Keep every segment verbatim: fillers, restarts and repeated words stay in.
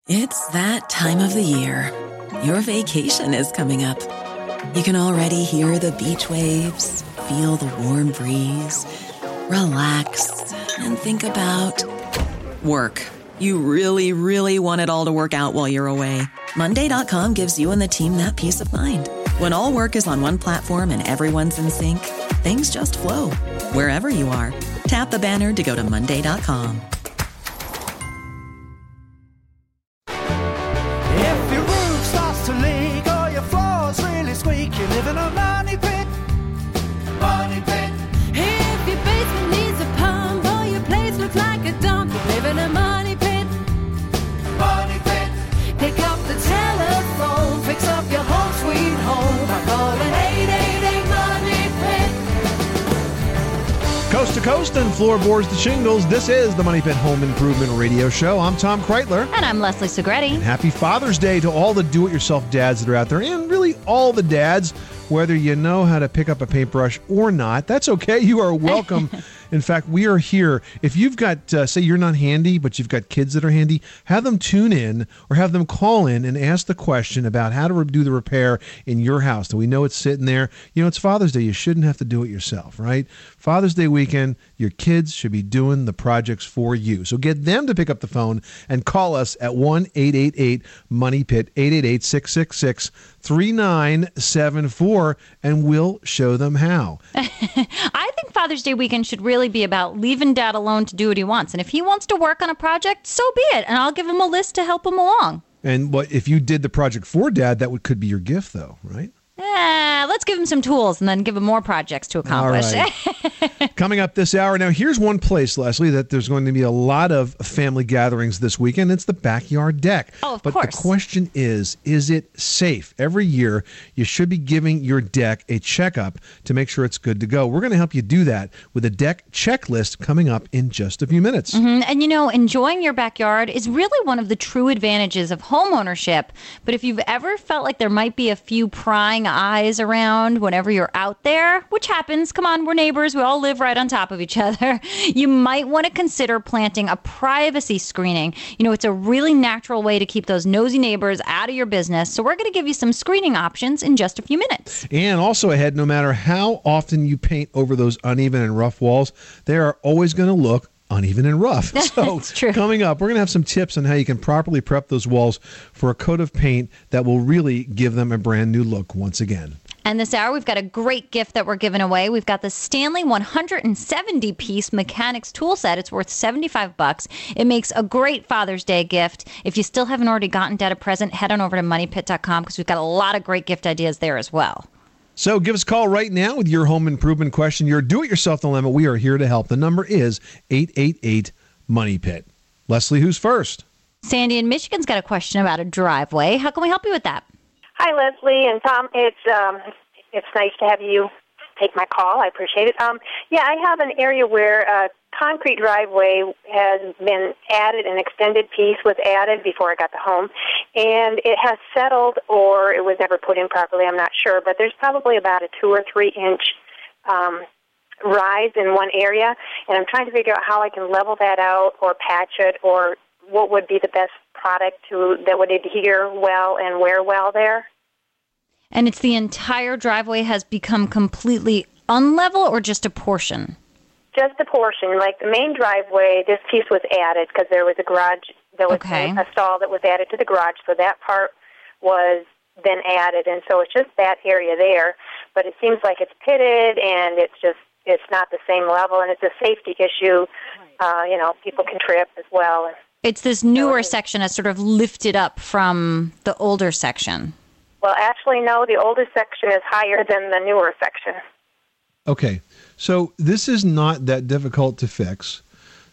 It's that time of the year. Your vacation is coming up. You can already hear the beach waves, feel the warm breeze, relax, and think about work. You really, really want it all to work out while you're away. Monday dot com gives you and the team that peace of mind. When all work is on one platform and everyone's in sync, things just flow. Wherever you are, tap the banner to go to Monday dot com. If your roof starts to leak or your floor's really squeak, you live in a money pit. Money pit. If your basement needs a pump or your place looks like a dump, you live in a money pit. Money pit. Pick up the telephone, fix up your home sweet home by calling eight eight eight money pit. Coast to coast and floorboards to shingles, this is the Money Pit Home Improvement Radio Show. I'm Tom Kreitler. And I'm Leslie Segretti. And happy Father's Day to all the do-it-yourself dads that are out there, and really all the dads, whether you know how to pick up a paintbrush or not. That's okay. You are welcome. In fact, we are here. If you've got, uh, say you're not handy, but you've got kids that are handy, have them tune in or have them call in and ask the question about how to re- do the repair in your house. Do we know it's sitting there? You know, it's Father's Day. You shouldn't have to do it yourself, right? Father's Day weekend, your kids should be doing the projects for you. So get them to pick up the phone and call us at one eight eight eight money pit, eight eight eight, six six six, three nine seven four, and we'll show them how. I think Father's Day weekend should really be about leaving Dad alone to do what he wants. And if he wants to work on a project, so be it. And I'll give him a list to help him along. And what if you did the project for Dad, that would could be your gift, though, right? Eh, let's give him some tools and then give him more projects to accomplish. All right. Coming up this hour. Now, here's one place, Leslie, that there's going to be a lot of family gatherings this weekend. It's the backyard deck. Oh, of but course. But the question is, is it safe? Every year, you should be giving your deck a checkup to make sure it's good to go. We're going to help you do that with a deck checklist coming up in just a few minutes. Mm-hmm. And, you know, enjoying your backyard is really one of the true advantages of home ownership. But if you've ever felt like there might be a few prying eyes around whenever you're out there, which happens, come on, we're neighbors, we all live right on top of each other, you might want to consider planting a privacy screening. You know, it's a really natural way to keep those nosy neighbors out of your business. So we're going to give you some screening options in just a few minutes. And also ahead, no matter how often you paint over those uneven and rough walls, they are always going to look uneven and rough. So That's true. Coming up, we're going to have some tips on how you can properly prep those walls for a coat of paint that will really give them a brand new look once again. And this hour, we've got a great gift that we're giving away. We've got the Stanley one hundred seventy piece mechanics tool set. It's worth seventy-five bucks. It makes a great Father's Day gift. If you still haven't already gotten Dad a present, head on over to money pit dot com because we've got a lot of great gift ideas there as well. So give us a call right now with your home improvement question, your do-it-yourself dilemma. We are here to help. The number is eight eight eight money pit. Leslie, who's first? Sandy in Michigan's got a question about a driveway. How can we help you with that? Hi, Leslie and Tom. It's um, it's nice to have you take my call. I appreciate it. Um, yeah, I have an area where a concrete driveway has been added, an extended piece was added before I got the home, and it has settled or it was never put in properly. I'm not sure, but there's probably about a two or three inch um, rise in one area, and I'm trying to figure out how I can level that out or patch it, or what would be the best product to that would adhere well and wear well there. And it's the entire driveway has become completely unlevel or just a portion? Just a portion. Like the main driveway, this piece was added because there was a garage, there was Okay. a stall that was added to the garage, so that part was then added, and so it's just that area there. But it seems like it's pitted, and it's just, it's not the same level, and it's a safety issue. Uh, you know, people can trip as well. It's this newer section that's sort of lifted up from the older section. Well, actually, no, the older section is higher than the newer section. Okay, so this is not that difficult to fix.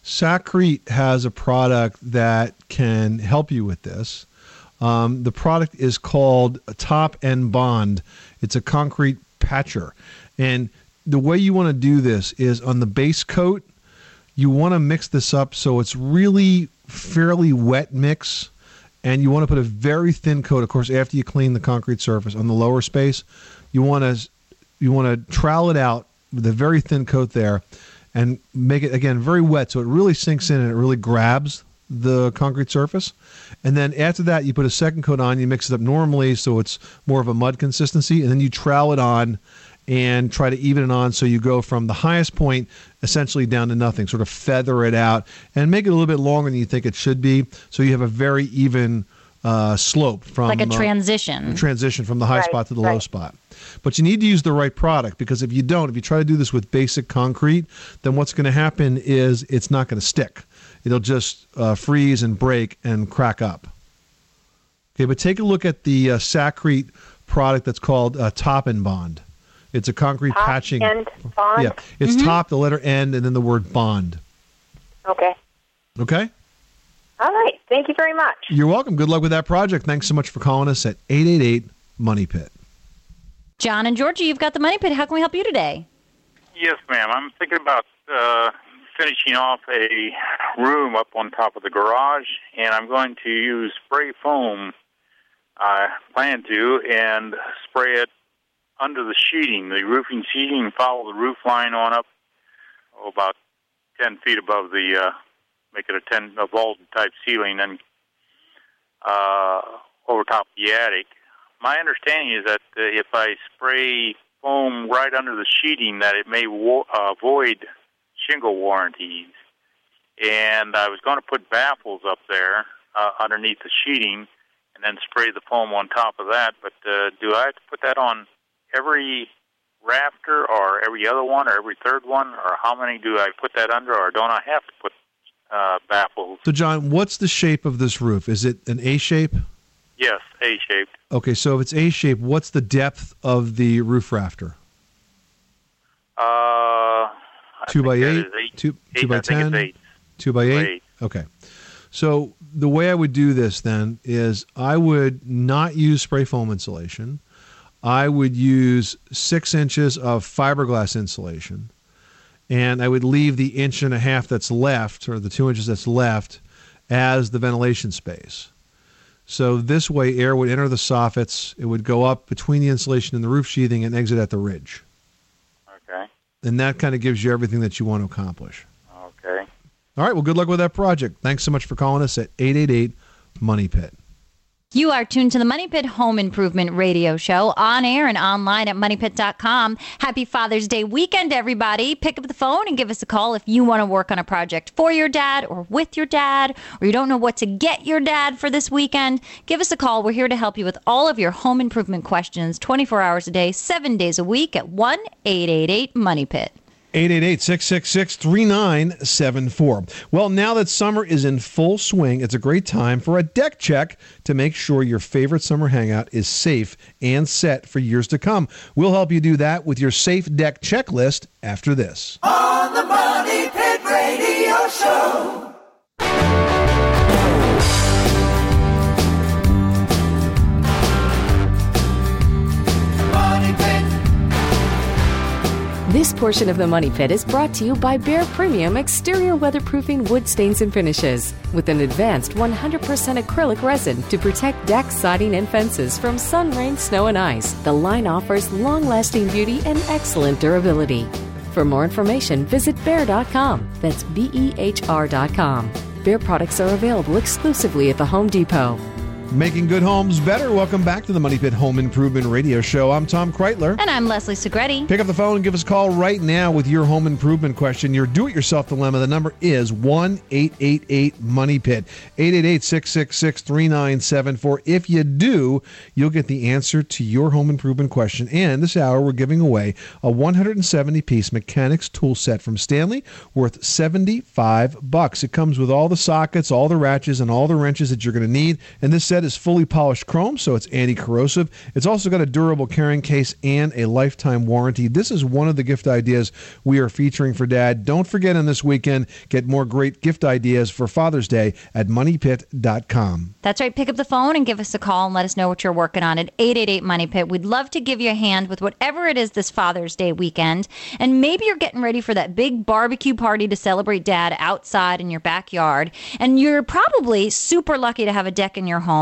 Sakrete has a product that can help you with this. Um, the product is called Top End Bond. It's a concrete patcher. And the way you want to do this is on the base coat, you want to mix this up so it's really fairly wet mix. And you want to put a very thin coat, of course, after you clean the concrete surface on the lower space. You want to you want to trowel it out with a very thin coat there and make it, again, very wet so it really sinks in and it really grabs the concrete surface. And then after that, you put a second coat on, you mix it up normally so it's more of a mud consistency, and then you trowel it on and try to even it on so you go from the highest point essentially down to nothing, sort of feather it out and make it a little bit longer than you think it should be so you have a very even uh, slope from like a uh, transition. transition from the high Right, spot to the right. low spot. But you need to use the right product, because if you don't, if you try to do this with basic concrete, then what's going to happen is it's not going to stick. It'll just uh, freeze and break and crack up. Okay, but take a look at the uh, Sakrete product that's called uh, Top and Bond. It's a concrete Top patching. and bond? Yeah, it's top, the letter N, and then the word bond. Okay. Okay? All right. Thank you very much. You're welcome. Good luck with that project. Thanks so much for calling us at eight eight eight, MONEY PIT. John and Georgia, you've got the Money Pit. How can we help you today? Yes, ma'am. I'm thinking about uh, finishing off a room up on top of the garage, and I'm going to use spray foam. I plan to, and spray it under the sheeting, the roofing sheeting, and follow the roof line on up, oh, about ten feet above the, uh, make it a ten a vault type ceiling, and uh, over top of the attic. My understanding is that uh, if I spray foam right under the sheeting, that it may wo- uh, void shingle warranties. And I was going to put baffles up there uh, underneath the sheeting and then spray the foam on top of that. But uh, do I have to put that on every rafter or every other one or every third one? Or how many do I put that under, or don't I have to put uh, baffles? So, John, what's the shape of this roof? Is it an A shape? Yes, A-shaped. Okay, so if it's A shape, what's the depth of the roof rafter? Uh, I Two by think that eight? is eight? Two, eight, two by I think ten? it's eight. Two by eight? eight. Okay. So the way I would do this then is I would not use spray foam insulation. I would use six inches of fiberglass insulation, and I would leave the inch and a half that's left, or the two inches that's left, as the ventilation space. So this way air would enter the soffits, it would go up between the insulation and the roof sheathing and exit at the ridge. Okay. And that kind of gives you everything that you want to accomplish. Okay. All right, well, good luck with that project. Thanks so much for calling us at eight eight eight, MONEY PIT. You are tuned to the Money Pit Home Improvement Radio Show, on air and online at money pit dot com. Happy Father's Day weekend, everybody. Pick up the phone and give us a call if you want to work on a project for your dad or with your dad, or you don't know what to get your dad for this weekend. Give us a call. We're here to help you with all of your home improvement questions twenty-four hours a day, seven days a week at one eight eight eight, MONEY PIT. eight eight eight, six six six, three nine seven four. Well, now that summer is in full swing, it's a great time for a deck check to make sure your favorite summer hangout is safe and set for years to come. We'll help you do that with your safe deck checklist after this. On the Money Pit Radio Show. Money Pit. This portion of the Money Pit is brought to you by Behr Premium Exterior Weatherproofing Wood Stains and Finishes, with an advanced one hundred percent acrylic resin to protect decks, siding, and fences from sun, rain, snow, and ice. The line offers long-lasting beauty and excellent durability. For more information, visit behr dot com. That's B E H R dot com. Behr products are available exclusively at the Home Depot. Making good homes better. Welcome back to the Money Pit Home Improvement Radio Show. I'm Tom Kreitler. And I'm Leslie Segretti. Pick up the phone and give us a call right now with your home improvement question, your do-it-yourself dilemma. The number is one eight eight eight, MONEY PIT, eight eight eight, six six six, three nine seven four. If you do, you'll get the answer to your home improvement question. And this hour, we're giving away a one hundred seventy piece mechanics tool set from Stanley worth seventy-five bucks. It comes with all the sockets, all the ratchets, and all the wrenches that you're going to need. And this set is fully polished chrome, so it's anti-corrosive. It's also got a durable carrying case and a lifetime warranty. This is one of the gift ideas we are featuring for Dad. Don't forget, on this weekend, get more great gift ideas for Father's Day at money pit dot com. That's right. Pick up the phone and give us a call and let us know what you're working on at eight eight eight, MONEY PIT. We'd love to give you a hand with whatever it is this Father's Day weekend. And maybe you're getting ready for that big barbecue party to celebrate Dad outside in your backyard. And you're probably super lucky to have a deck in your home.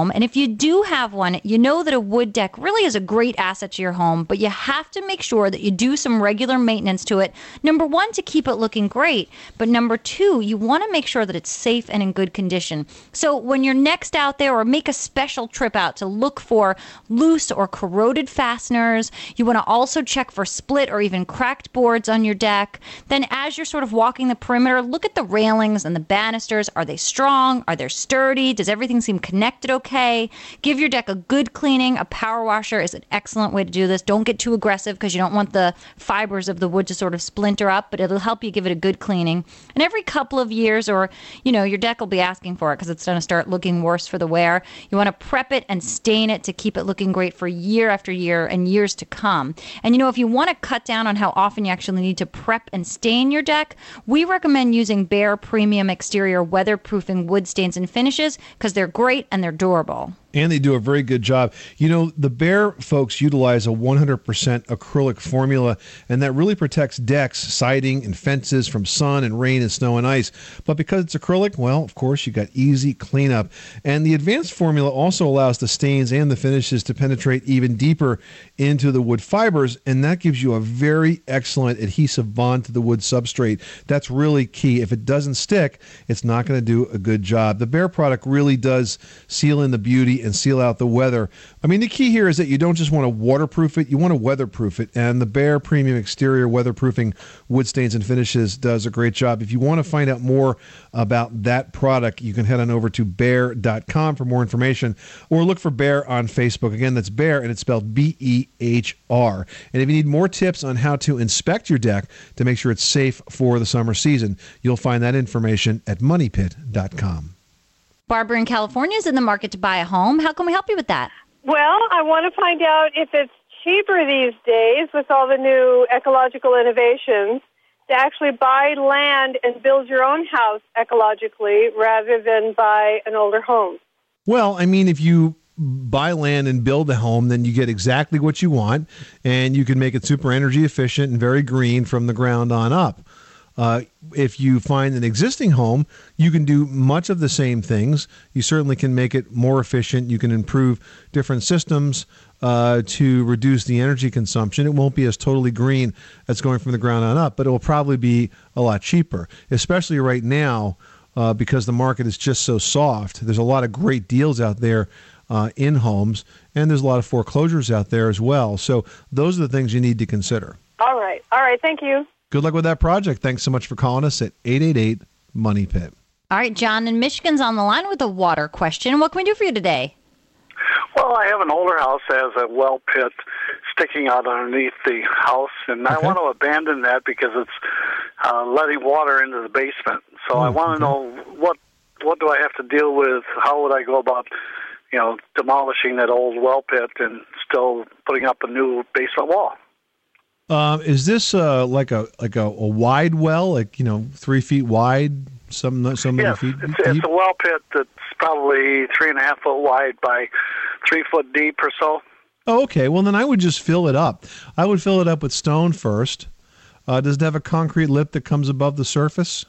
home. And if you do have one, you know that a wood deck really is a great asset to your home, but you have to make sure that you do some regular maintenance to it. Number one, to keep it looking great. But number two, you want to make sure that it's safe and in good condition. So when you're next out there, or make a special trip out to look for loose or corroded fasteners, you want to also check for split or even cracked boards on your deck. Then as you're sort of walking the perimeter, look at the railings and the banisters. Are they strong? Are they sturdy? Does everything seem connected okay? Give your deck a good cleaning. A power washer is an excellent way to do this. Don't get too aggressive because you don't want the fibers of the wood to sort of splinter up, but it'll help you give it a good cleaning. And every couple of years, or, you know, your deck will be asking for it because it's going to start looking worse for the wear. You want to prep it and stain it to keep it looking great for year after year and years to come. And, you know, if you want to cut down on how often you actually need to prep and stain your deck, we recommend using Behr Premium Exterior Weatherproofing Wood Stains and Finishes because they're great and they're durable. And they do a very good job. You know, the Behr folks utilize a one hundred percent acrylic formula, and that really protects decks, siding, and fences from sun and rain and snow and ice. But because it's acrylic, well, of course, you got easy cleanup. And the advanced formula also allows the stains and the finishes to penetrate even deeper into the wood fibers, and that gives you a very excellent adhesive bond to the wood substrate. That's really key. If it doesn't stick, it's not going to do a good job. The Behr product really does seal in the beauty and seal out the weather. I mean, the key here is that you don't just want to waterproof it, you want to weatherproof it. And the Behr Premium Exterior Weatherproofing Wood Stains and Finishes does a great job. If you want to find out more about that product, you can head on over to behr dot com for more information, or look for Behr on Facebook. Again, that's Behr, and it's spelled B E H R. And if you need more tips on how to inspect your deck to make sure it's safe for the summer season, you'll find that information at money pit dot com. Barbara in California is in the market to buy a home. How can we help you with that? Well, I want to find out if it's cheaper these days with all the new ecological innovations to actually buy land and build your own house ecologically rather than buy an older home. Well, I mean, if you buy land and build a home, then you get exactly what you want, and you can make it super energy efficient and very green from the ground on up. Uh, if you find an existing home, you can do much of the same things. You certainly can make it more efficient. You can improve different systems uh, to reduce the energy consumption. It won't be as totally green as going from the ground on up, but it will probably be a lot cheaper, especially right now uh, because the market is just so soft. There's a lot of great deals out there uh, in homes, and there's a lot of foreclosures out there as well. So those are the things you need to consider. All right. All right. Thank you. Good luck with that project. Thanks so much for calling us at eight eight eight, money pit. All right, John in Michigan's on the line with a water question. What can we do for you today? Well, I have an older house that has a well pit sticking out underneath the house, and okay. I want to abandon that because it's uh, letting water into the basement. So oh, I want to okay. know what what do I have to deal with? How would I go about, you know, demolishing that old well pit and still putting up a new basement wall? Um, is this uh, like a like a, a wide well, like, you know, three feet wide, some so many yes, feet it's, deep? It's a well pit that's probably three and a half foot wide by three foot deep or so. Oh, okay. Well, then I would just fill it up. I would fill it up with stone first. Uh, does it have a concrete lip that comes above the surface?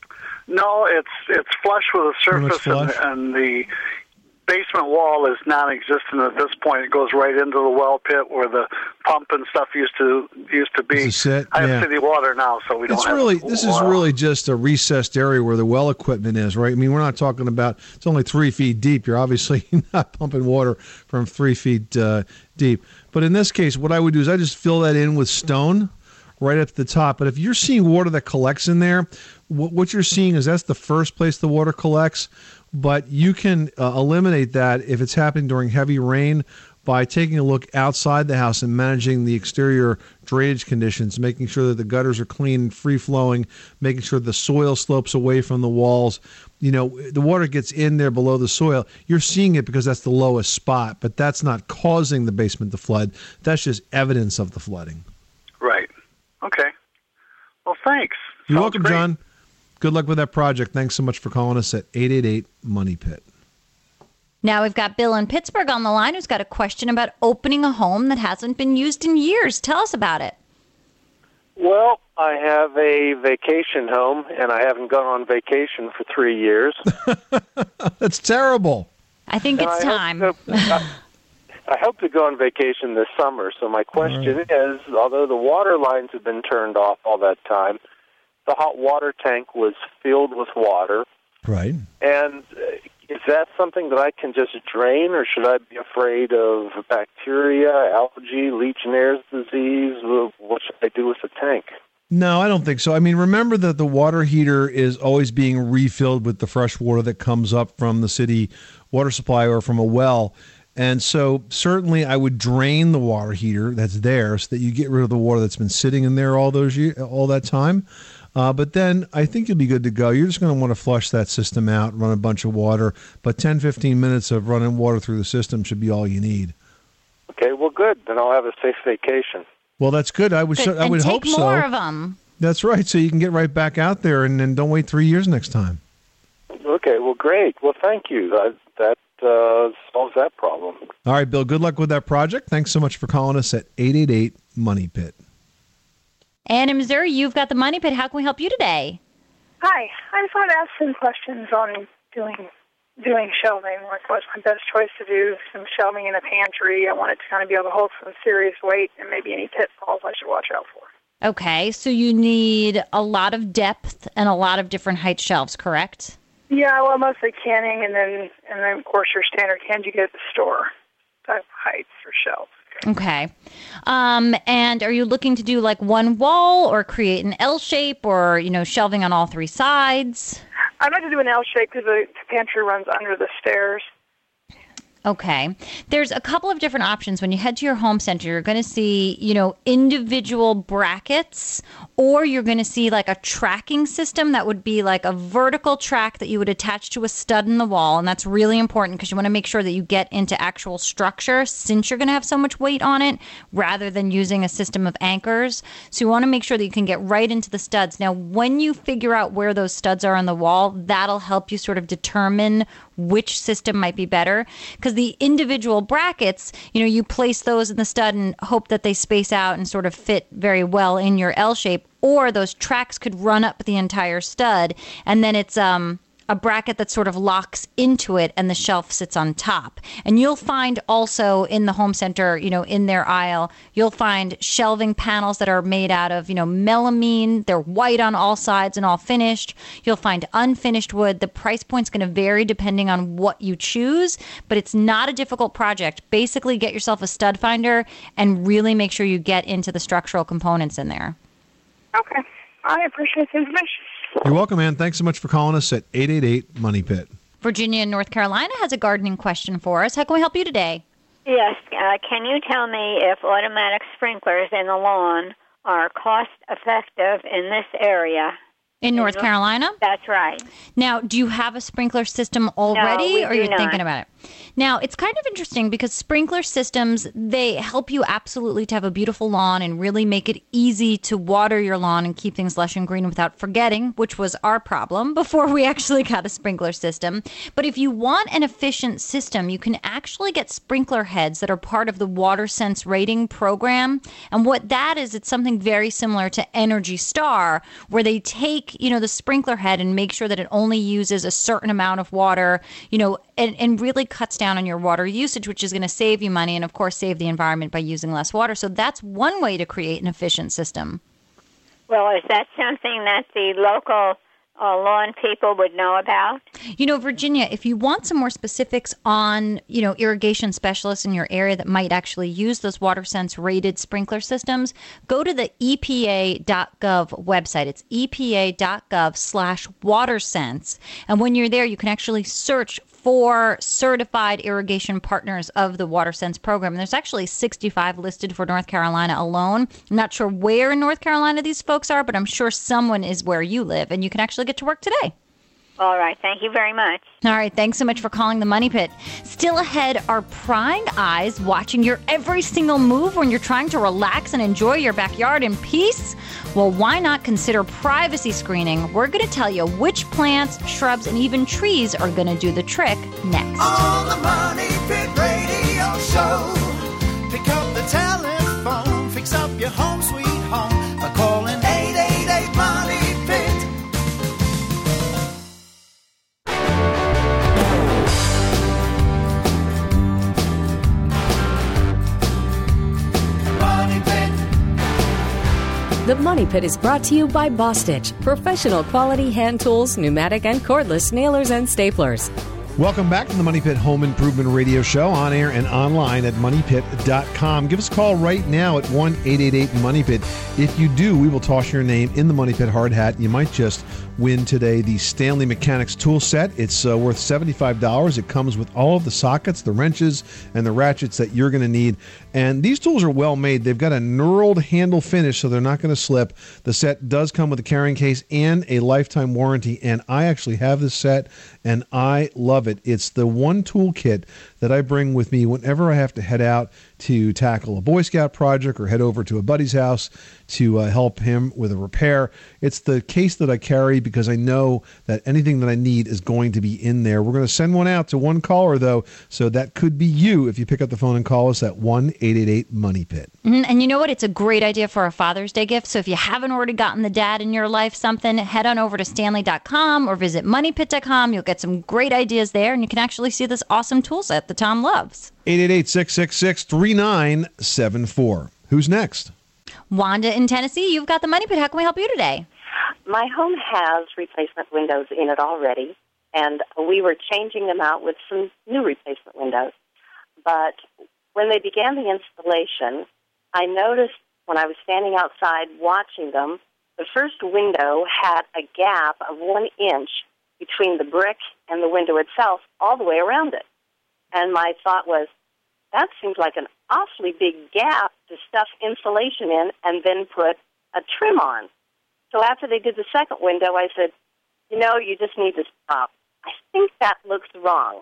No, it's it's flush with the surface, and, and the basement wall is non-existent at this point. It goes right into the well pit where the pump and stuff used to used to be. Sit, I have yeah. city water now, so we don't it's have really a pool. This is really just a recessed area where the well equipment is, right? I mean, we're not talking about, it's only three feet deep. You're obviously not pumping water from three feet uh, deep. But in this case, what I would do is I just fill that in with stone right up at the top. But if you're seeing water that collects in there, what, what you're seeing is that's the first place the water collects. But you can uh, eliminate that if it's happening during heavy rain by taking a look outside the house and managing the exterior drainage conditions, making sure that the gutters are clean and free-flowing, making sure the soil slopes away from the walls. You know, the water gets in there below the soil. You're seeing it because that's the lowest spot, but that's not causing the basement to flood. That's just evidence of the flooding. Right. Okay. Well, thanks. You're Sounds welcome, great. John. Good luck with that project. Thanks so much for calling us at eight eight eight, money pit. Now we've got Bill in Pittsburgh on the line who's got a question about opening a home that hasn't been used in years. Tell us about it. Well, I have a vacation home, and I haven't gone on vacation for three years. That's terrible. I think Now, it's I time. Hope to, I, I hope to go on vacation this summer, so my question right. is, although the water lines have been turned off all that time, the hot water tank was filled with water. Right. And is that something that I can just drain, or should I be afraid of bacteria, algae, Legionnaire's disease? What should I do with the tank? No, I don't think so. I mean, remember that the water heater is always being refilled with the fresh water that comes up from the city water supply or from a well. And so certainly I would drain the water heater that's there so that you get rid of the water that's been sitting in there all those years, all that time. Uh, but then I think you'll be good to go. You're just going to want to flush that system out, run a bunch of water. But ten, fifteen minutes of running water through the system should be all you need. Okay, well, good. Then I'll have a safe vacation. Well, that's good. I would, Good. I would and hope so. take more of them. That's right. So you can get right back out there and then don't wait three years next time. Okay, well, great. Well, thank you. That, that uh, solves that problem. All right, Bill, good luck with that project. Thanks so much for calling us at eight eight eight, MONEY PIT. And in Missouri, you've got the Money Pit. How can we help you today? Hi. I just wanted to ask some questions on doing doing shelving. Like, what's my best choice to do some shelving in a pantry? I want it to kind of be able to hold some serious weight, and maybe any pitfalls I should watch out for. Okay, so you need a lot of depth and a lot of different height shelves, correct? Yeah, well, mostly canning, and then, and then of course, your standard cans you get at the store type heights for shelves. Okay. Um, and are you looking to do like one wall or create an L shape or, you know, shelving on all three sides? I'd like to do an L shape because the pantry runs under the stairs. Okay. There's a couple of different options. When you head to your home center, you're going to see, you know, individual brackets, or you're going to see like a tracking system that would be like a vertical track that you would attach to a stud in the wall. And that's really important because you want to make sure that you get into actual structure since you're going to have so much weight on it rather than using a system of anchors. So you want to make sure that you can get right into the studs. Now, when you figure out where those studs are on the wall, that'll help you sort of determine which system might be better, because the individual brackets, you know, you place those in the stud and hope that they space out and sort of fit very well in your L shape, or those tracks could run up the entire stud, and then it's um a bracket that sort of locks into it and the shelf sits on top. And you'll find also in the home center, you know, in their aisle, you'll find shelving panels that are made out of, you know, melamine. They're white on all sides and all finished. You'll find unfinished wood. The price point's going to vary depending on what you choose, but it's not a difficult project. Basically, get yourself a stud finder and really make sure you get into the structural components in there. Okay. I appreciate the information. You're welcome, man. Thanks so much for calling us at eight eight eight, MONEY PIT. Virginia in North Carolina has a gardening question for us. How can we help you today? Yes. Uh, can you tell me if automatic sprinklers in the lawn are cost-effective in this area? In North in Carolina? That's right. Now, do you have a sprinkler system already, no, we or are do you not. thinking about it? Now, it's kind of interesting because sprinkler systems, they help you absolutely to have a beautiful lawn and really make it easy to water your lawn and keep things lush and green without forgetting, which was our problem before we actually got a sprinkler system. But if you want an efficient system, you can actually get sprinkler heads that are part of the WaterSense rating program. And what that is, it's something very similar to Energy Star, where they take, you know, the sprinkler head and make sure that it only uses a certain amount of water, you know, and, and really cuts down on your water usage, which is going to save you money and, of course, save the environment by using less water. So that's one way to create an efficient system. Well, is that something that the local uh, lawn people would know about? You know, Virginia, if you want some more specifics on, you know, irrigation specialists in your area that might actually use those WaterSense rated sprinkler systems, go to the E P A dot gov website. It's E P A dot gov slash WaterSense. And when you're there, you can actually search for certified irrigation partners of the WaterSense program. And there's actually sixty-five listed for North Carolina alone. I'm not sure where in North Carolina these folks are, but I'm sure someone is where you live, and you can actually get to work today. All right. Thank you very much. All right. Thanks so much for calling the Money Pit. Still ahead are prying eyes watching your every single move when you're trying to relax and enjoy your backyard in peace? Well, why not consider privacy screening? We're going to tell you which plants, shrubs, and even trees are going to do the trick next. On the Money Pit Radio Show, pick up the telephone, fix up your home sweet home by calling eight eight eight, MONEY PIT. The Money Pit is brought to you by Bostitch, professional quality hand tools, pneumatic and cordless nailers and staplers. Welcome back to the Money Pit Home Improvement Radio Show, on air and online at money pit dot com. Give us a call right now at one eight eight eight money pit. If you do, we will toss your name in the Money Pit hard hat. You might just win today the Stanley Mechanics tool set. It's uh, worth seventy-five dollars. It comes with all of the sockets, the wrenches, and the ratchets that you're going to need. And these tools are well made. They've got a knurled handle finish, so they're not going to slip. The set does come with a carrying case and a lifetime warranty. And I actually have this set, and I love it. It's the one tool kit that I bring with me whenever I have to head out to tackle a Boy Scout project or head over to a buddy's house to uh, help him with a repair. It's the case that I carry because I know that anything that I need is going to be in there. We're going to send one out to one caller, though, so that could be you if you pick up the phone and call us at one eight eight eight money pit. Mm-hmm. And you know what? It's a great idea for a Father's Day gift. So if you haven't already gotten the dad in your life something, head on over to stanley dot com or visit money pit dot com. You'll get some great ideas there, and you can actually see this awesome tool set that Tom loves. eight eight eight, six six six, three nine seven four. Who's next? Wanda in Tennessee, you've got the Money Pit. How can we help you today? My home has replacement windows in it already, and we were changing them out with some new replacement windows. But when they began the installation, I noticed when I was standing outside watching them, the first window had a gap of one inch between the brick and the window itself all the way around it. And my thought was, that seems like an awfully big gap to stuff insulation in and then put a trim on. So after they did the second window, I said, you know, you just need to stop. I think that looks wrong.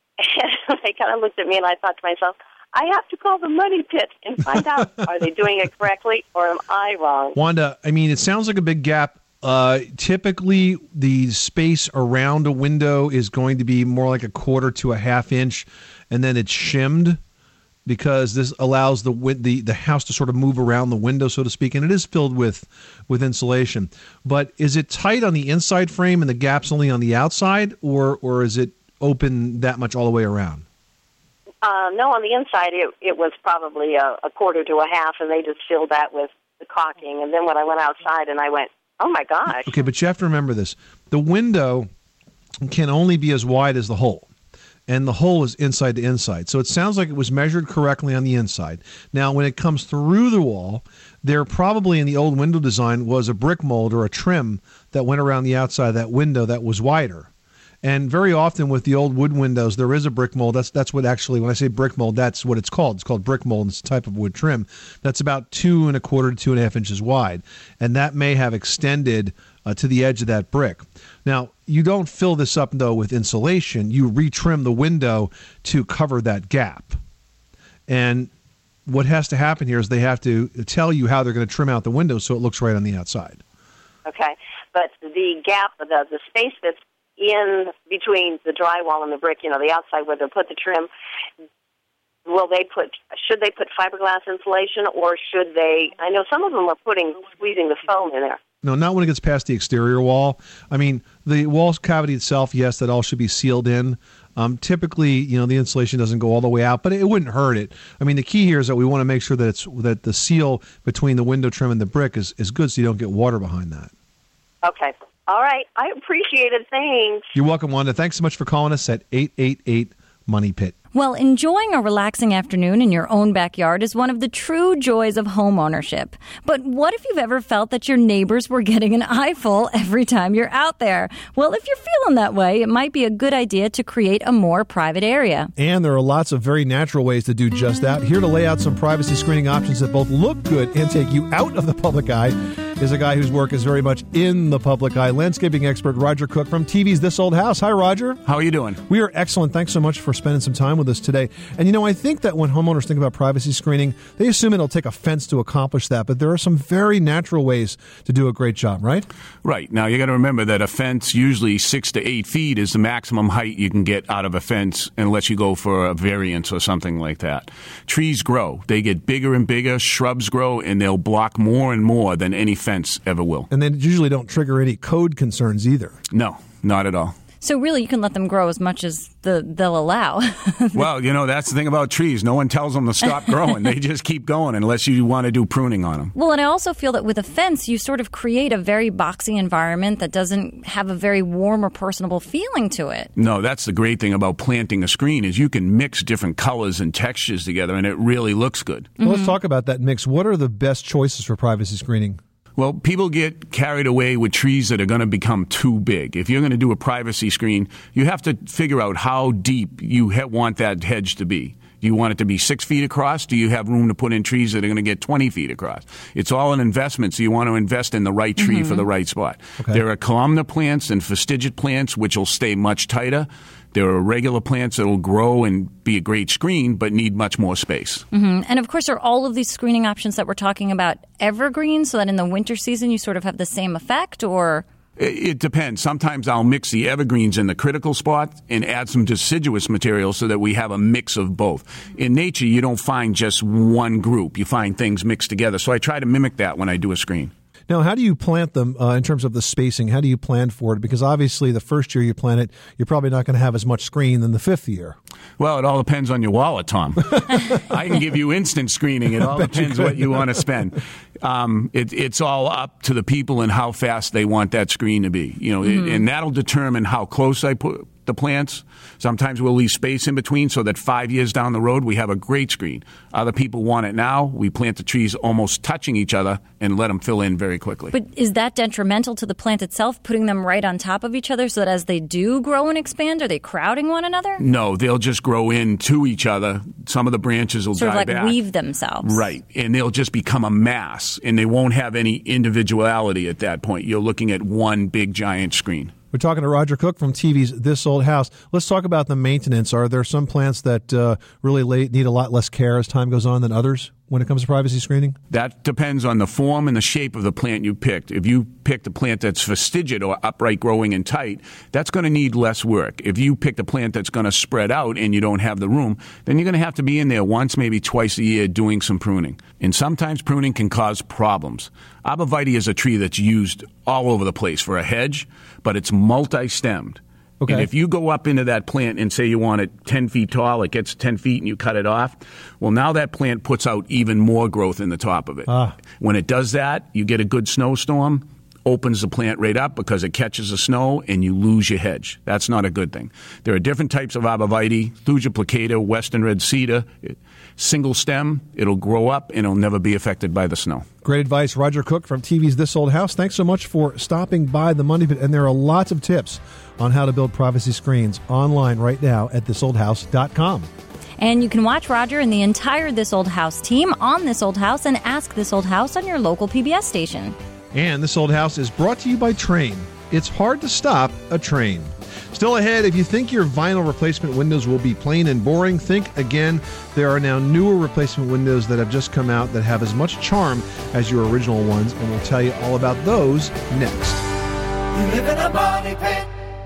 And they kind of looked at me, and I thought to myself, I have to call the Money Pit and find out, are they doing it correctly or am I wrong? Wanda, I mean, it sounds like a big gap. Uh, typically, the space around a window is going to be more like a quarter to a half inch, and then it's shimmed because this allows the the the house to sort of move around the window, so to speak, and it is filled with with insulation. But is it tight on the inside frame and the gap's only on the outside, or or is it open that much all the way around? Uh, no, on the inside it, it was probably a, a quarter to a half, and they just filled that with the caulking. And then when I went outside and I went, oh, my gosh. Okay, but you have to remember this. The window can only be as wide as the hole, and the hole is inside to inside. So it sounds like it was measured correctly on the inside. Now, when it comes through the wall, there probably in the old window design was a brick mold or a trim that went around the outside of that window that was wider. And very often with the old wood windows, there is a brick mold. That's that's what actually, when I say brick mold, that's what it's called. It's called brick mold. It's a type of wood trim that's about two and a quarter to two and a half inches wide. And that may have extended uh, to the edge of that brick. Now, you don't fill this up, though, with insulation. You retrim the window to cover that gap. And what has to happen here is they have to tell you how they're going to trim out the window so it looks right on the outside. Okay, but the gap, the, the space that's in between the drywall and the brick, you know, the outside where they'll put the trim, will they put, should they put fiberglass insulation, or should they, I know some of them are putting, squeezing the foam in there. No, not when it gets past the exterior wall. I mean, the wall cavity itself, yes, that all should be sealed in. Um, typically, you know, the insulation doesn't go all the way out, but it wouldn't hurt it. I mean, the key here is that we want to make sure that it's that the seal between the window trim and the brick is, is good so you don't get water behind that. Okay. All right. I appreciate it. Thanks. You're welcome, Wanda. Thanks so much for calling us at eight eight eight money pit. Well, enjoying a relaxing afternoon in your own backyard is one of the true joys of home ownership. But what if you've ever felt that your neighbors were getting an eyeful every time you're out there? Well, if you're feeling that way, it might be a good idea to create a more private area. And there are lots of very natural ways to do just that. Here to lay out some privacy screening options that both look good and take you out of the public eye is a guy whose work is very much in the public eye. Landscaping expert Roger Cook from T V's This Old House. Hi, Roger. How are you doing? We are excellent. Thanks so much for spending some time with us today. And, you know, I think that when homeowners think about privacy screening, they assume it'll take a fence to accomplish that. But there are some very natural ways to do a great job, right? Right. Now, you got to remember that a fence, usually six to eight feet, is the maximum height you can get out of a fence unless you go for a variance or something like that. Trees grow. They get bigger and bigger. Shrubs grow, and they'll block more and more than any fence ever will. And they usually don't trigger any code concerns either. No, not at all. So really, you can let them grow as much as the, they'll allow. Well, you know, that's the thing about trees. No one tells them to stop growing. They just keep going unless you want to do pruning on them. Well, and I also feel that with a fence, you sort of create a very boxy environment that doesn't have a very warm or personable feeling to it. No, that's the great thing about planting a screen is you can mix different colors and textures together, and it really looks good. Well, let's talk about that mix. What are the best choices for privacy screening? Well, people get carried away with trees that are going to become too big. If you're going to do a privacy screen, you have to figure out how deep you ha- want that hedge to be. Do you want it to be six feet across? Do you have room to put in trees that are going to get twenty feet across? It's all an investment, so you want to invest in the right tree mm-hmm. for the right spot. Okay. There are columnar plants and fastigiate plants, which will stay much tighter. There are regular plants that will grow and be a great screen, but need much more space. Mm-hmm. And, of course, are all of these screening options that we're talking about evergreen so that in the winter season you sort of have the same effect, or... It depends. Sometimes I'll mix the evergreens in the critical spot and add some deciduous material so that we have a mix of both. In nature, you don't find just one group. You find things mixed together. So I try to mimic that when I do a screen. Now, how do you plant them uh, in terms of the spacing? How do you plan for it? Because obviously the first year you plant it, you're probably not going to have as much screen than the fifth year. Well, it all depends on your wallet, Tom. I can give you instant screening. It all depends what you want to spend. Um, it, it's all up to the people and how fast they want that screen to be. You know, mm-hmm. it, and that'll determine how close I put the plants. Sometimes we'll leave space in between so that five years down the road we have a great screen. Other people want it now. We plant the trees almost touching each other and let them fill in very quickly. But is that detrimental to the plant itself, putting them right on top of each other so that as they do grow and expand, are they crowding one another? No, they'll just grow into each other. Some of the branches will sort die of like back. weave themselves. Right, and they'll just become a mass, and they won't have any individuality at that point. You're looking at one big giant screen. We're talking to Roger Cook from T V's This Old House. Let's talk about the maintenance. Are there some plants that uh, really late, need a lot less care as time goes on than others when it comes to privacy screening? That depends on the form and the shape of the plant you picked. If you picked a plant that's fastigiate or upright growing and tight, that's going to need less work. If you picked a plant that's going to spread out and you don't have the room, then you're going to have to be in there once, maybe twice a year doing some pruning. And sometimes pruning can cause problems. Arborvitae is a tree that's used all over the place for a hedge, but it's multi-stemmed. Okay. And if you go up into that plant and say you want it ten feet tall, it gets ten feet and you cut it off, well, now that plant puts out even more growth in the top of it. Ah. When it does that, you get a good snowstorm, opens the plant right up because it catches the snow and you lose your hedge. That's not a good thing. There are different types of arborvitae, Thuja plicata, western red cedar, single stem. It'll grow up and it'll never be affected by the snow. Great advice. Roger Cook from T V's This Old House. Thanks so much for stopping by the Money Pit. And there are lots of tips on how to build privacy screens online right now at this old house dot com. And you can watch Roger and the entire This Old House team on This Old House and Ask This Old House on your local P B S station. And This Old House is brought to you by Trane. It's hard to stop a train. Still ahead, if you think your vinyl replacement windows will be plain and boring, think again. There are now newer replacement windows that have just come out that have as much charm as your original ones, and we'll tell you all about those next. You live in a money pit.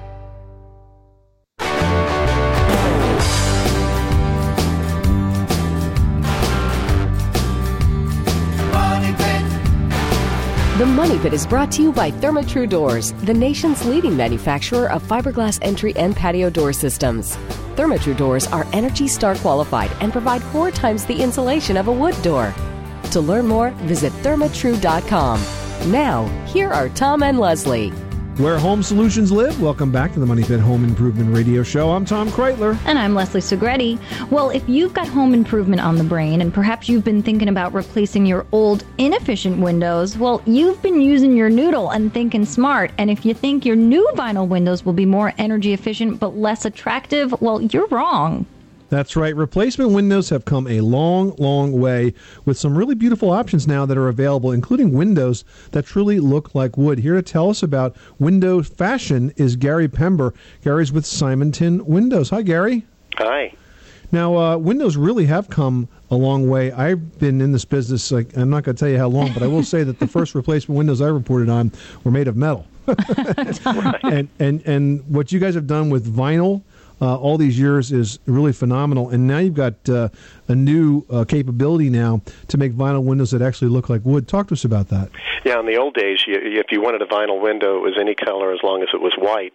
Money pit. The Money Pit is brought to you by Therma-Tru Doors, the nation's leading manufacturer of fiberglass entry and patio door systems. Therma-Tru Doors are Energy Star qualified and provide four times the insulation of a wood door. To learn more, visit therma tru dot com. Now, here are Tom and Leslie. Where home solutions live, welcome back to the Money Pit Home Improvement Radio Show. I'm Tom Kreitler. And I'm Leslie Segretti. Well, if you've got home improvement on the brain and perhaps you've been thinking about replacing your old inefficient windows, well, you've been using your noodle and thinking smart. And if you think your new vinyl windows will be more energy efficient but less attractive, well, you're wrong. That's right. Replacement windows have come a long, long way with some really beautiful options now that are available, including windows that truly look like wood. Here to tell us about window fashion is Gary Pember. Gary's with Simonton Windows. Hi, Gary. Hi. Now, uh, windows really have come a long way. I've been in this business, like, I'm not going to tell you how long, but I will say that the first replacement windows I reported on were made of metal. and, and, and what you guys have done with vinyl, uh, all these years is really phenomenal. And now you've got uh, a new uh, capability now to make vinyl windows that actually look like wood. Talk to us about that. Yeah, in the old days, you, if you wanted a vinyl window, it was any color as long as it was white.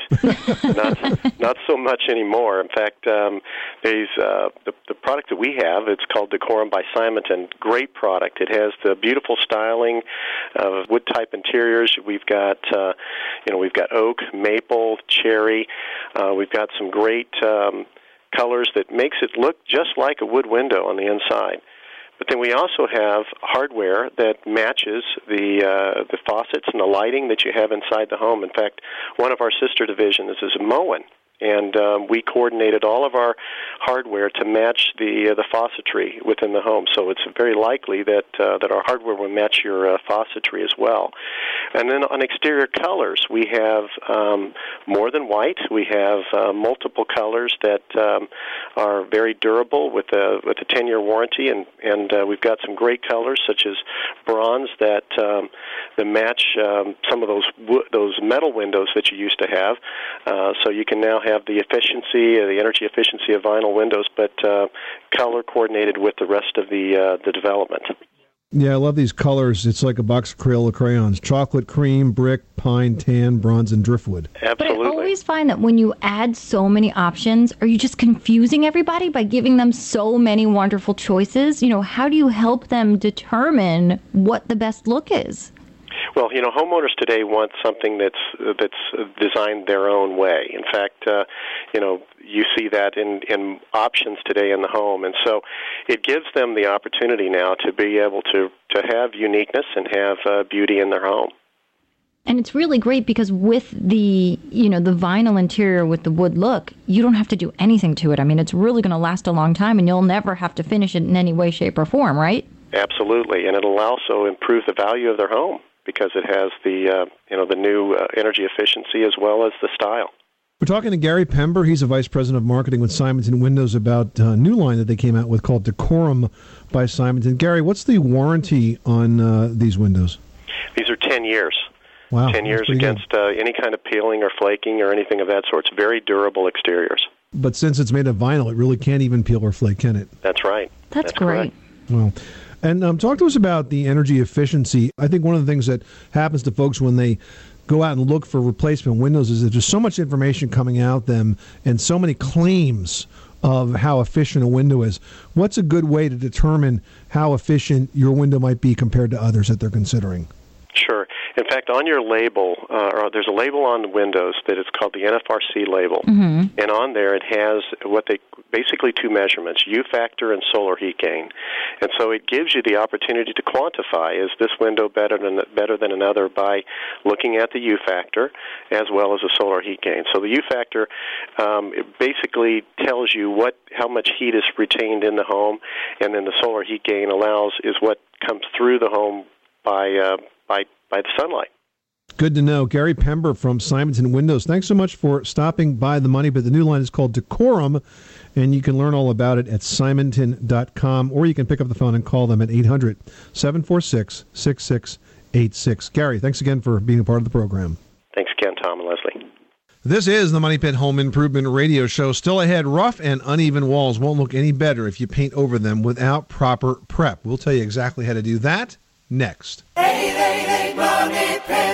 not, not so much anymore. In fact, um, these, uh, the, the product that we have, it's called Decorum by Simonton. Great product. It has the beautiful styling of wood-type interiors. We've got, uh, you know, we've got oak, maple, cherry. Uh, we've got some great um, colors that makes it look just like a wood window on the inside. But then we also have hardware that matches the uh, the faucets and the lighting that you have inside the home. In fact, one of our sister divisions is Moen, and um, we coordinated all of our hardware to match the uh, the faucetry within the home. So it's very likely that uh, that our hardware will match your uh, faucetry as well. And then on exterior colors, we have um, more than white. We have uh, multiple colors that um, are very durable with a with a ten-year warranty, and and uh, we've got some great colors such as bronze that um, that match um, some of those wo- those metal windows that you used to have. Uh, so you can now have the efficiency, uh, the energy efficiency of vinyl windows, but uh, color coordinated with the rest of the uh, the development. Yeah, I love these colors. It's like a box of Crayola crayons. Chocolate, cream, brick, pine, tan, bronze, and driftwood. Absolutely. But I always find that when you add so many options, are you just confusing everybody by giving them so many wonderful choices? You know, how do you help them determine what the best look is? Well, you know, homeowners today want something that's that's designed their own way. In fact, uh, you know, you see that in, in options today in the home. And so it gives them the opportunity now to be able to, to have uniqueness and have uh, beauty in their home. And it's really great because with the, you know, the vinyl interior with the wood look, you don't have to do anything to it. I mean, it's really going to last a long time, and you'll never have to finish it in any way, shape, or form, right? Absolutely. And it'll also improve the value of their home, because it has the uh, you know the new uh, energy efficiency as well as the style. We're talking to Gary Pember. He's a vice president of marketing with Simonton Windows about a new line that they came out with called Decorum by Simonton. Gary, what's the warranty on uh, these windows? These are ten years. Wow, ten years against uh, any kind of peeling or flaking or anything of that sort. It's very durable exteriors. But since it's made of vinyl, it really can't even peel or flake, can it? That's right. That's, That's great. Correct. Well. And um, talk to us about the energy efficiency. I think one of the things that happens to folks when they go out and look for replacement windows is that there's so much information coming out them and so many claims of how efficient a window is. What's a good way to determine how efficient your window might be compared to others that they're considering? Sure. In fact, on your label, uh, or there's a label on the windows that is called the N F R C label, mm-hmm. and on there it has what they basically two measurements: U factor and solar heat gain. And so it gives you the opportunity to quantify: is this window better than better than another by looking at the U factor as well as the solar heat gain. So the U factor um, it basically tells you what how much heat is retained in the home, and then the solar heat gain allows is what comes through the home by uh, by by the sunlight. Good to know. Gary Pember from Simonton Windows. Thanks so much for stopping by the Money Pit. The new line is called Decorum, and you can learn all about it at simonton dot com, or you can pick up the phone and call them at eight hundred, seven four six, six six eight six. Gary, thanks again for being a part of the program. Thanks again, Tom and Leslie. This is the Money Pit Home Improvement Radio Show. Still ahead, rough and uneven walls won't look any better if you paint over them without proper prep. We'll tell you exactly how to do that next. eight eight eight Money Pit.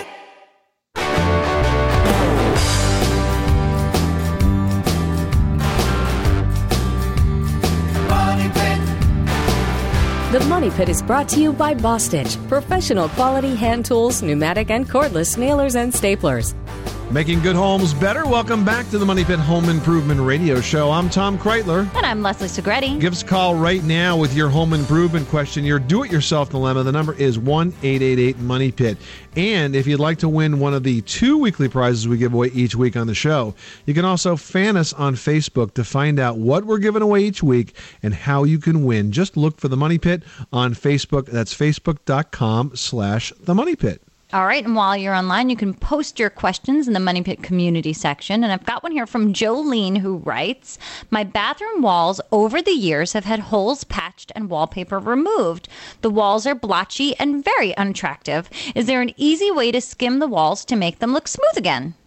Money Pit. The Money Pit is brought to you by Bostitch, professional quality hand tools, pneumatic and cordless nailers and staplers. Making good homes better. Welcome back to the Money Pit Home Improvement Radio Show. I'm Tom Kreitler. And I'm Leslie Segretti. Give us a call right now with your home improvement question, your do-it-yourself dilemma. The number is one eight eight eight Money Pit. And if you'd like to win one of the two weekly prizes we give away each week on the show, you can also fan us on Facebook to find out what we're giving away each week and how you can win. Just look for the Money Pit on Facebook. That's facebook.com slash the Money Pit. All right, and while you're online, you can post your questions in the Money Pit community section. And I've got one here from Jolene, who writes, my bathroom walls over the years have had holes patched and wallpaper removed. The walls are blotchy and very unattractive. Is there an easy way to skim the walls to make them look smooth again?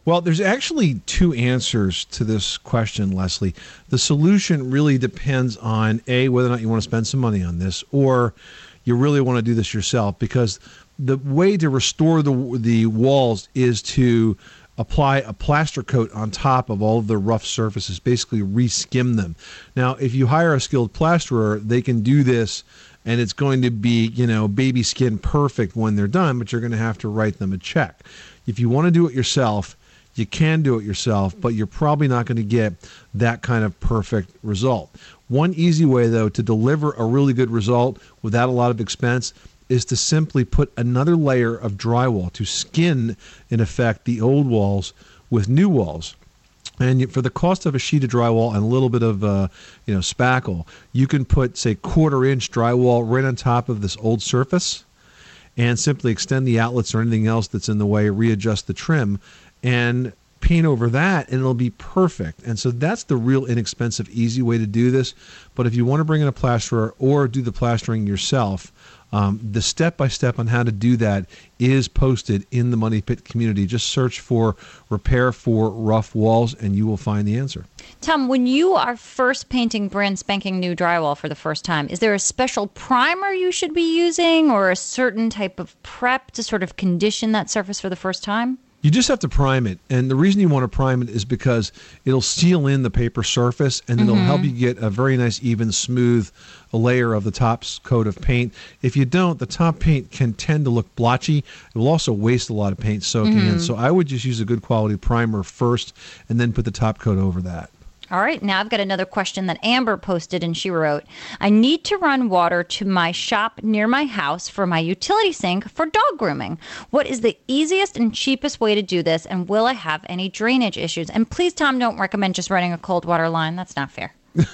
Well, there's actually two answers to this question, Leslie. The solution really depends on, A, whether or not you want to spend some money on this, or you really want to do this yourself, because the way to restore the the walls is to apply a plaster coat on top of all of the rough surfaces, basically re-skim them. Now, if you hire a skilled plasterer, they can do this, and it's going to be, you know, baby skin perfect when they're done, but you're going to have to write them a check. If you want to do it yourself, you can do it yourself, but you're probably not going to get that kind of perfect result. One easy way, though, to deliver a really good result without a lot of expense is to simply put another layer of drywall, to skin, in effect, the old walls with new walls. And for the cost of a sheet of drywall and a little bit of uh, you know, spackle, you can put, say, quarter-inch drywall right on top of this old surface and simply extend the outlets or anything else that's in the way, readjust the trim, and paint over that, and it'll be perfect. And so that's the real inexpensive, easy way to do this. But if you want to bring in a plasterer or do the plastering yourself, um, the step-by-step on how to do that is posted in the Money Pit community. Just search for Repair for Rough Walls, and you will find the answer. Tom, when you are first painting brand spanking new drywall for the first time, is there a special primer you should be using or a certain type of prep to sort of condition that surface for the first time? You just have to prime it, and the reason you want to prime it is because it'll seal in the paper surface, and it'll Mm-hmm. help you get a very nice, even, smooth layer of the top coat of paint. If you don't, the top paint can tend to look blotchy. It will also waste a lot of paint soaking Mm-hmm. in. So I would just use a good quality primer first, and then put the top coat over that. All right, now I've got another question that Amber posted, and she wrote, I need to run water to my shop near my house for my utility sink for dog grooming. What is the easiest and cheapest way to do this, and will I have any drainage issues? And please, Tom, don't recommend just running a cold water line. That's not fair.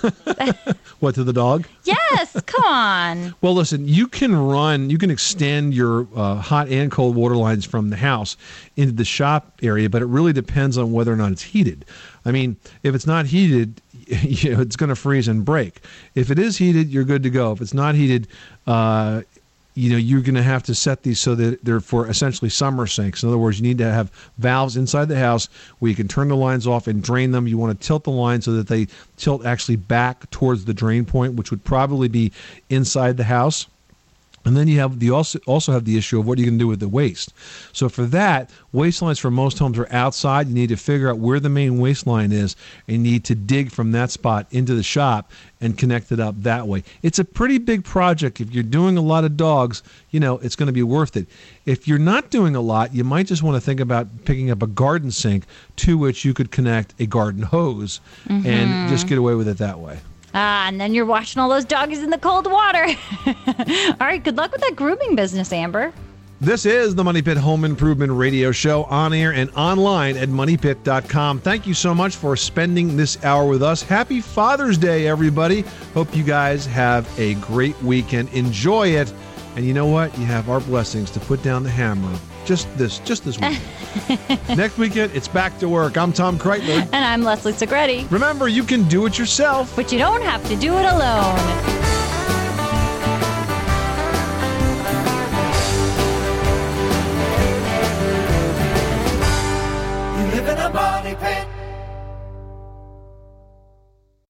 What, to the dog? Yes, come on. Well, listen, you can run, you can extend your uh, hot and cold water lines from the house into the shop area, but it really depends on whether or not it's heated. I mean, if it's not heated, you know, it's going to freeze and break. If it is heated, you're good to go. If it's not heated, uh, you know, you're going to have to set these so that they're for essentially summer sinks. In other words, you need to have valves inside the house where you can turn the lines off and drain them. You want to tilt the line so that they tilt actually back towards the drain point, which would probably be inside the house. And then you have the also also have the issue of what you can do with the waste. So for that, waste lines for most homes are outside. You need to figure out where the main waste line is, and you need to dig from that spot into the shop and connect it up that way. It's a pretty big project. If you're doing a lot of dogs, you know, it's going to be worth it. If you're not doing a lot, you might just want to think about picking up a garden sink to which you could connect a garden hose Mm-hmm. and just get away with it that way. Ah, and then you're washing all those doggies in the cold water. All right, good luck with that grooming business, Amber. This is the Money Pit Home Improvement Radio Show, on air and online at money pit dot com. Thank you so much for spending this hour with us. Happy Father's Day, everybody. Hope you guys have a great weekend. Enjoy it. And you know what? You have our blessings to put down the hammer just this just this week. Next weekend, it's back to work. I'm Tom Kreitler. And I'm Leslie Segretti. Remember, you can do it yourself, but you don't have to do it alone. You live in a money pit.